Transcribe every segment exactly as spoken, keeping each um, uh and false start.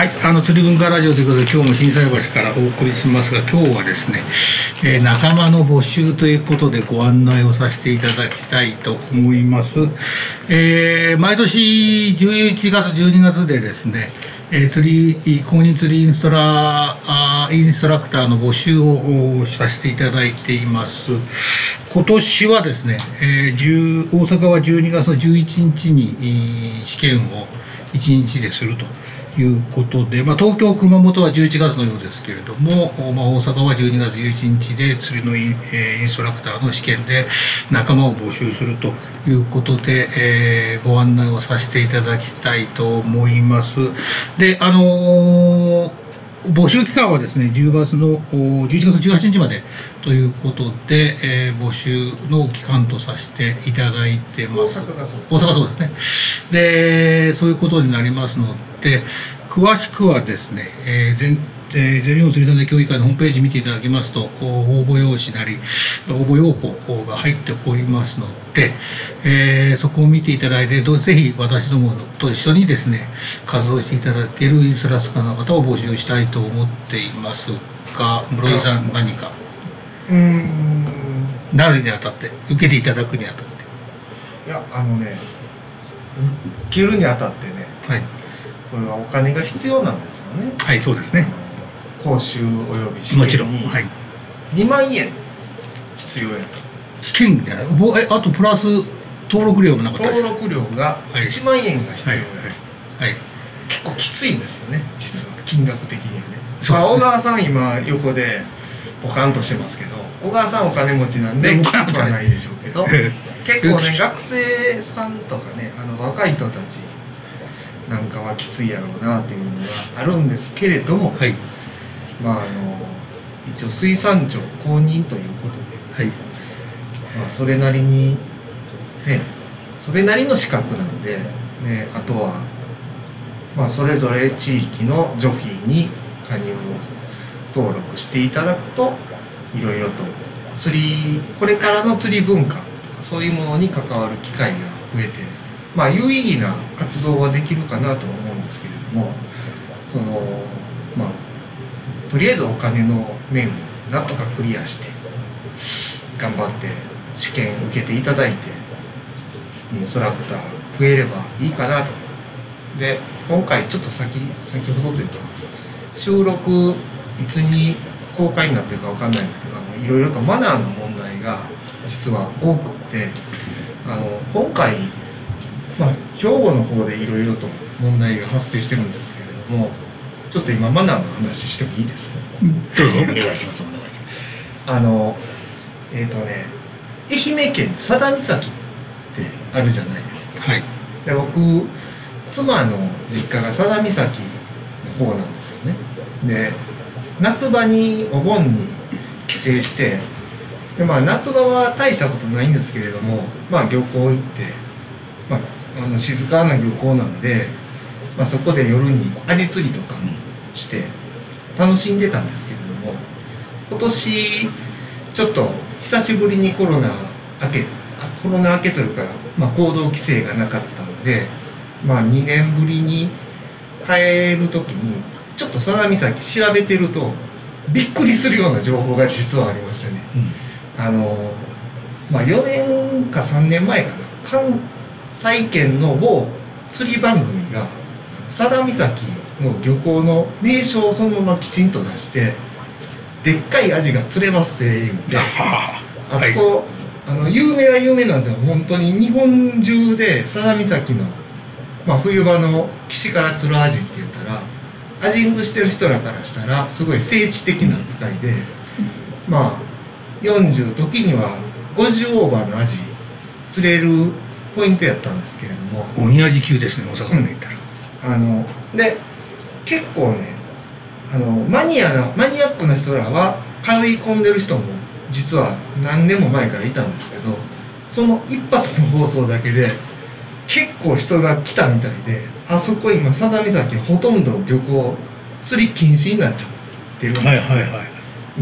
はい、あの釣り文化ラジオということで今日も心斎橋からお送りしますが、今日はですね、えー、仲間の募集ということでご案内をさせていただきたいと思います。えー、毎年じゅういちがつじゅうにがつでですね、えー、釣り公認釣りインストラあインストラクターの募集をさせていただいています。今年はですね、えー、大阪はじゅうにがつのじゅういちにちに試験をいちにちでするということで、まあ、東京、熊本はじゅういちがつのようですけれども、まあ、大阪はじゅうにがつじゅういちにちで釣りのイン、えー、インストラクターの試験で仲間を募集するということで、えー、ご案内をさせていただきたいと思います。で、あのー、募集期間はですね、じゅうがつのじゅういちがつじゅうはちにちまでということで、えー、募集の期間とさせていただいてます。 大阪がそう大阪そうですね。で、そういうことになりますので、詳しくはですね、えー、全えー、全日本釣り種協議会のホームページ見ていただきますと、応募用紙なり応募要項が入っておりますので、えー、そこを見ていただいて、ぜひ私どもと一緒にですね、活動していただけるインストラクターの方を募集したいと思っていますが、室井さん何かうーんなるにあたって、受けていただくにあたって。 いや、あのね、受けるにあたってね、 はい、 これはお金が必要なんですよね。 はい、そうですね。 講習および試もちろん、 験にはい、 にまんえん必要やと。 試験じゃない、ぼえあとプラス登録料もなかったです登録料がいちまんえんが必要やと、 はいはいはい、 結構きついんですよね、実は金額的にはね。 そうですね。 まあ、小川さん今横でポカンとしてますけど、小川さんお金持ちなんできつくはないでしょうけど、結構ね、学生さんとかね、あの若い人たちなんかはきついやろうなっていうのがあるんですけれども、 はい、 まああの一応水産庁公認ということで、 はい、 まあ、それなりにね、それなりの資格なんで、ね、あとは、まあ、それぞれ地域のジョフィーに加入登録していただくと、いろいろと釣りこれからの釣り文化とかそういうものに関わる機会が増えて、まあ、有意義な活動はできるかなと思うんですけれども、そのまあとりあえずお金の面をなんとかクリアして頑張って試験受けていただいてインストラクター増えればいいかなと。で、今回ちょっと先先ほどというか収録いつに公開になってるかわかんないんですけど、あのいろいろとマナーの問題が実は多くて、あの今回、まあ、兵庫の方でいろいろと問題が発生してるんですけれども、ちょっと今マナーの話してもいいですか？ どうぞお願いします。お願いします。 あのえっ、ー、とね、愛媛県佐田岬ってあるじゃないですか。 はい。 で、僕妻の実家が佐田岬の方なんですよね。で、夏場にお盆に帰省して、で、まあ、夏場は大したことないんですけれども、まあ、漁港行って、まあ、あの静かな漁港なんで、まあ、そこで夜にアジ釣りとかもして楽しんでたんですけれども、今年ちょっと久しぶりにコロナ明けコロナ明けというか、まあ、行動規制がなかったので、まあ、にねんぶりに帰る時にちょっと佐田岬調べてるとびっくりするような情報が実はありましたね。うん、あのまあ、よねんかさんねんまえかな、関西圏の某釣り番組が佐田岬の漁港の名称をそのままきちんと出して、でっかいアジが釣れますって言って、あそこ、はい、あの有名は有名なんですよ。本当に日本中で佐田岬の、まあ、冬場の岸から釣るアジって言ったら、アジングしてる人らからしたらすごい聖地的な扱いで、まあよんじゅう時にはごじゅうオーバーのアジ釣れるポイントやったんですけれども、 鬼アジ級ですね、大阪まで行ったら。 うん、あので結構ね、あのマニアなマニアックな人らは通い込んでる人も実は何年も前からいたんですけど、その一発の放送だけで結構人が来たみたいで、あそこ今佐田岬ほとんど漁港釣り禁止になっちゃってるんですよ。はいはいはい、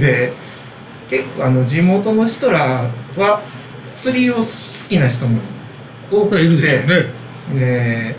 で結構あの地元の人らは釣りを好きな人も多くて、 いるでしょうね。 で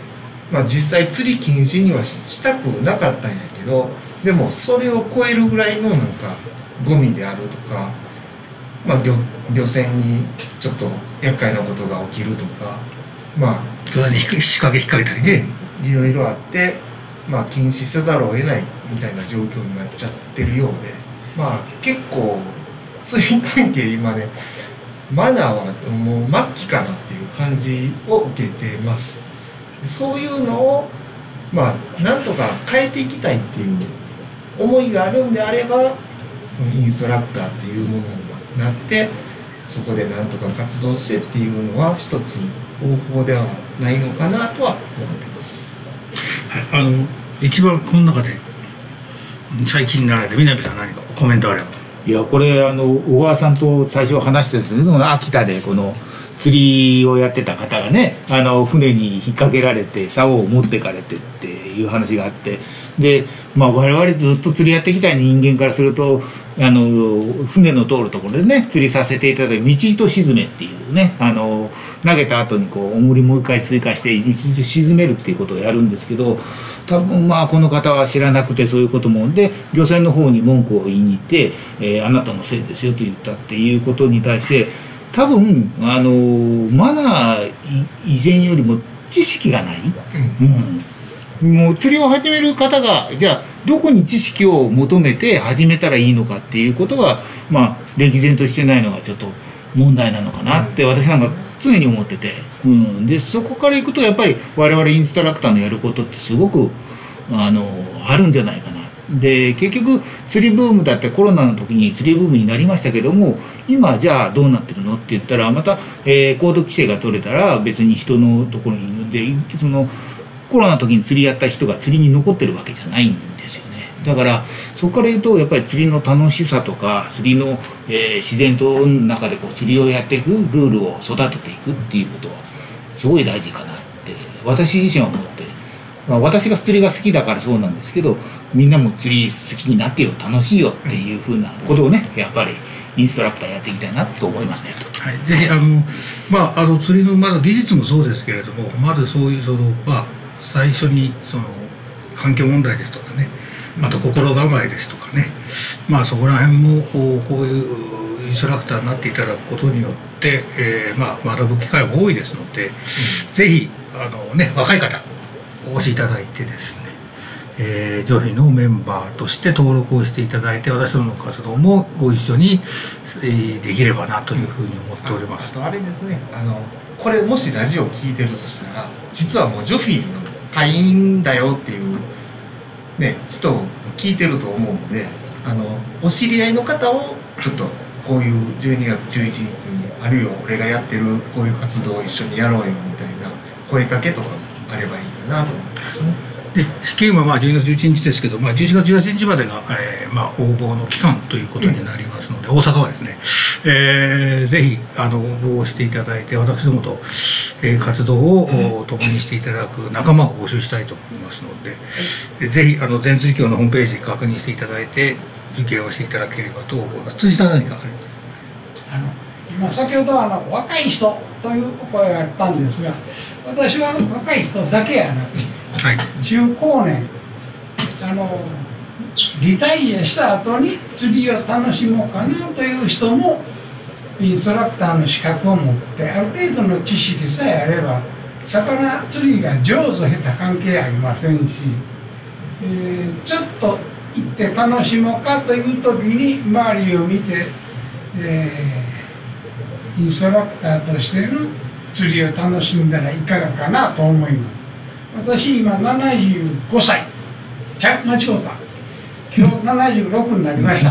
まあ、実際釣り禁止にはしたくなかったんやけど、でもそれを超えるぐらいのなんかゴミであるとか、まあ、漁, 漁船にちょっと厄介なことが起きるとか、まあそれに仕掛け引っ掛けたりね、 いろいろあって、まあ、禁止せざるを得ないみたいな状況になっちゃってるようで、まあ結構釣り関係今ねマナーはもう末期かなっていう感じを受けてます。そういうのをまあなんとか変えていきたいっていう思いがあるんであれば、そのインストラクターっていうものになって、そこでなんとか活動してっていうのは一つ方法ではないのかなとは思ってます。 はい、あの一番この中で最近なられて南さん何かコメントあれば。 いやこれあの小川さんと最初話してたんですけど、秋田でこの釣りをやってた方がね、あの船に引っ掛けられて竿を持ってかれてっていう話があって、で、まあ、我々ずっと釣りやってきた人間からすると、あの船の通るところでね釣りさせていただいて、道糸沈めっていうね、あの投げた後にこう重りもう一回追加して道糸沈めるっていうことをやるんですけど、多分まあこの方は知らなくて、そういうこともで漁船の方に文句を言いに行って、えー、あなたのせいですよと言ったっていうことに対して、多分あのマナー以前よりも知識がない、うん、もう釣りを始める方がじゃあどこに知識を求めて始めたらいいのかっていうことが、まあ歴然としてないのがちょっと問題なのかなって私なんか常に思ってて、うん、でそこからいくとやっぱり我々インストラクターのやることってすごくあのあるんじゃないかな。で結局釣りブームだってコロナの時に釣りブームになりましたけども、今じゃあどうなってるのって言ったら、また、えー、行動規制が取れたら別に人のところにいるんで、そのコロナの時に釣りやった人が釣りに残ってるわけじゃないんですよね。だからそこから言うとやっぱり釣りの楽しさとか釣りの、えー、自然との中でこう釣りをやっていくルールを育てていくっていうことはすごい大事かなって私自身は思って、まあ、私が釣りが好きだからそうなんですけど、みんなも釣り好きになってよ、楽しいよっていうふうなことをねやっぱりインストラクターやっていきたいなと思いますね。 はい、ぜひあの、まあ、あの釣りのまず技術もそうですけれども、まずそういうその、まあ、最初にその環境問題ですとかね、あと心構えですとかね、まあそこら辺もこう、こういうインストラクターになっていただくことによって、えーまあ、学ぶ機会も多いですので、うん、ぜひあの、ね、若い方お越しいただいてですね、えー、ジョフィのメンバーとして登録をしていただいて、私どもの活動もご一緒に、えー、できればなというふうに思っております。 あとあれですね、あのこれもしラジオ聞いてるとしたら、実はもうジョフィの会員だよっていう、ね、人を聞いてると思うので、あのお知り合いの方をちょっとこういうじゅうにがつじゅういちにちにあるよ、俺がやってるこういう活動を一緒にやろうよみたいな声かけとかもあればいいかなと思いますね。 で試験はまあじゅうにがつじゅういちにちですけど、まあ、じゅういちがつじゅうはちにちまでが、えーまあ、応募の期間ということになりますので、うん、大阪はですね、えー、ぜひあの応募していただいて、私どもと、えー、活動を、うん、共にしていただく仲間を募集したいと思いますので、うん、ぜひあの全釣り協のホームページ確認していただいて受験をしていただければと思います。辻さん何かありますか？ あの今先ほどあの若い人という声があったんですが、私は若い人だけやなくて、はい、中高年、あのリタイアした後に釣りを楽しもうかなという人もインストラクターの資格を持ってある程度の知識さえあれば、魚釣りが上手下手関係ありませんし、えー、ちょっと行って楽しもうかという時に周りを見て、えー、インストラクターとしての釣りを楽しんだらいかがかなと思います。私今ななじゅうごさい、ちゃ間違うた、今日ななじゅうろくになりました、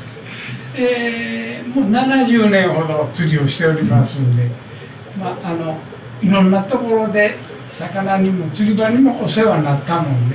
えー、もうななじゅうねんほど釣りをしておりますんで、まあ、あのいろんなところで魚にも釣り場にもお世話になったもんで、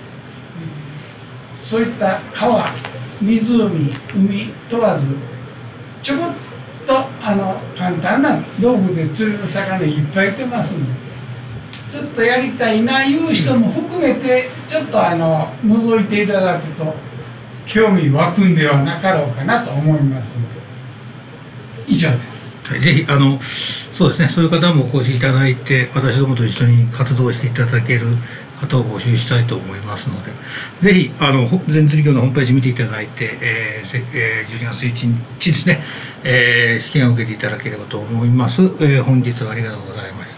そういった川、湖、海問わずちょこっとあの簡単な道具で釣れる魚いっぱいいてますんで、ちょっとやりたいないう人も含めてちょっとあの覗いていただくと興味湧くんではなかろうかなと思いますので、以上です。 はい、ぜひあのそうですね、そういう方もお越しいただいて、私どもと一緒に活動していただける方を募集したいと思いますので、ぜひあの全釣り協のホームページ見ていただいて、えーえー、じゅうにがついちにちですね、えー、試験を受けていただければと思います。えー、本日はありがとうございました。